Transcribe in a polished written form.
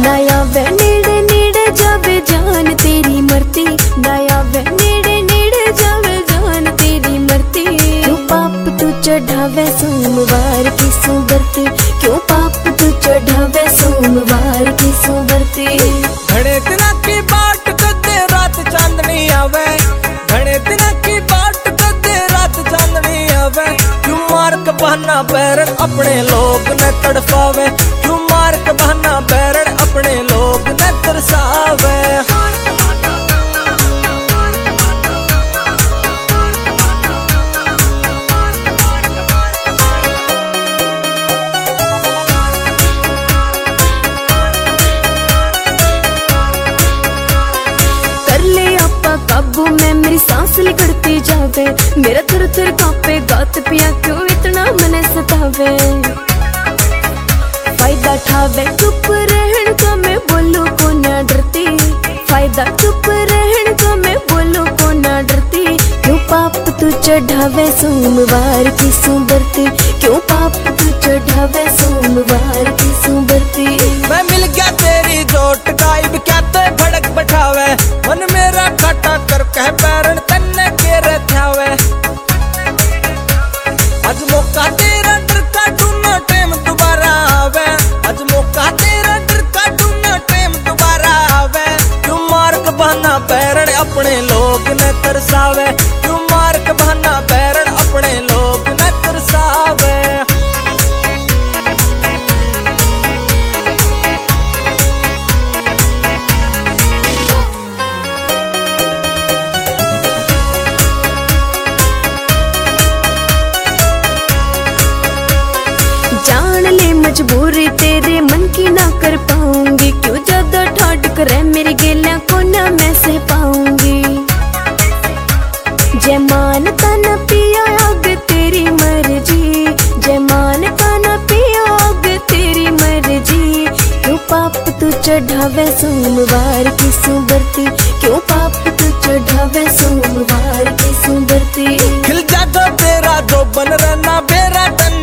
नया वे नेड़े नेड़े जावे जान तेरी मरती, नया वे नेड़े नेड़े जावे जान तेरी मरती। क्यों पाप तू चढ़ावे सोमवार की सुबरती, क्यों पाप तू चढ़ावे सोमवार की सुबरती। घणे दिना की बाट कदे रात चांदनी आवे, घणे दिना की बाट कदे रात चांदनी आवे। क्यों मार के बहाना बैरन अपने लोग न तड़पावे, क्यों मार के बहाना बैरन अपने लोग न तरसावे। काबू में मेरी सांस लिकड़ती जावे, मेरा थर थर कांपे गात पिया क्यों इतना मने सतावे। फायदा ठावे चुप रहन का मैं बोलूं को ना डरती, फायदा चुप रहन का मैं बोलूं को ना डरती। क्यों पाप तू चढ़ावे सोमवार की सुबरती, क्यों पाप तू चढ़ावे सोमवार की सुबरती। मैं मिल गया तेरी जोट गायब क्या तो भड़क बैठावे, मन मेरा काटा कर कह पैरन तन्ने के रथावे। आज मौका तेरा डर का ढूंढना टाइम दोबारा आवे, आज मौका तेरा डर का ढूंढना टाइम दोबारा आवे। क्यों मार के बहाना पैरन अपने लोग न तरसावे, क्यों मार के बहाना पैरन अपने लोग न तरसावे। मजबूरी तेरे मन की ना कर पाऊंगी, क्यों ज्यादा ठाट करे मेरी गेलियां को ना मैं सह पाऊंगी। जय मानता न पिया अब तेरी मर्जी, जय मानता न पिया अब तेरी मर्जी। क्यों पाप तू चढ़ावे सोमवार की सुबरती, क्यों पाप तू चढ़ावे सोमवार की सुबरती। खिल जा जो तेरा जो बन रहना बेरा